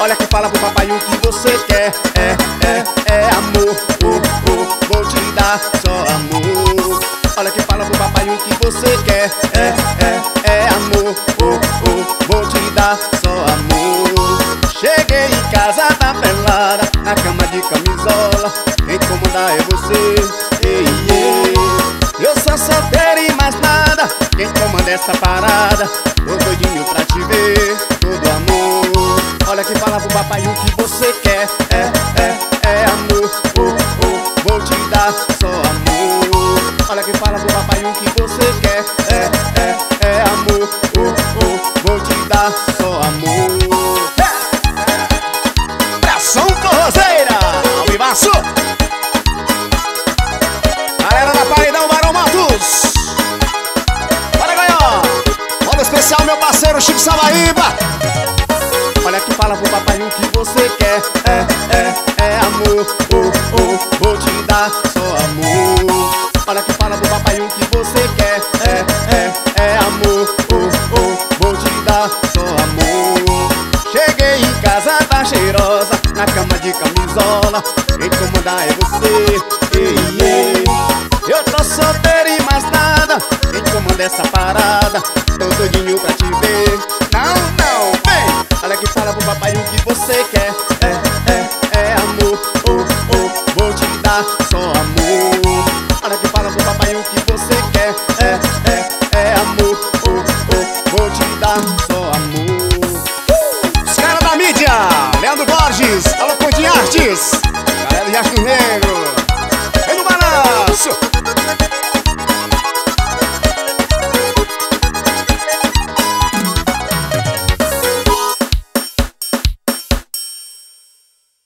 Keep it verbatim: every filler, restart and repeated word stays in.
Olha que fala pro papai o que você quer. É, é, é amor, oh, oh, vou te dar só amor. Olha que fala pro papai o que você quer. É, é, é amor, oh, oh, vou te dar só amor. Cheguei em casa tá pelada, na cama de camisola, quem comanda é você. Ei, ei. Eu sou solteiro e mais nada, quem comanda essa parada? Tô doidinho pra te ver, todo amor. Olha que fala pro papai o que você quer. É, é, é amor, oh, oh, vou te dar só amor. Olha que fala pro papai o que você quer. É, é, é amor, oh, oh, vou te dar só amor. É. Pressão Forrozeira, ao vivaço. Galera da Paredão, Barão Matos. Bora, Goió. Modo especial, meu parceiro Chico Sabaíba. Olha que fala pro papai o que você quer. É, é, é amor, oh, oh, vou te dar só amor. Olha que fala pro papai o que você quer. É, é, é amor, oh, oh, vou te dar só amor. Cheguei em casa, tá cheirosa, na cama de camisola, quem comanda é você. Ei, ei. Eu tô solteiro e mais nada, quem comanda essa parada? Tô doidinho pra te ver. Não, não, vem. Olha que fala pro papai o que você quer. É, é, é amor, oh, oh, vou te dar só amor. Olha que fala pro papai o que você quer. É, é, é amor, oh, oh, vou te dar só amor. uh! Os caras da mídia, Leandro Borges, alô Ponte Artes.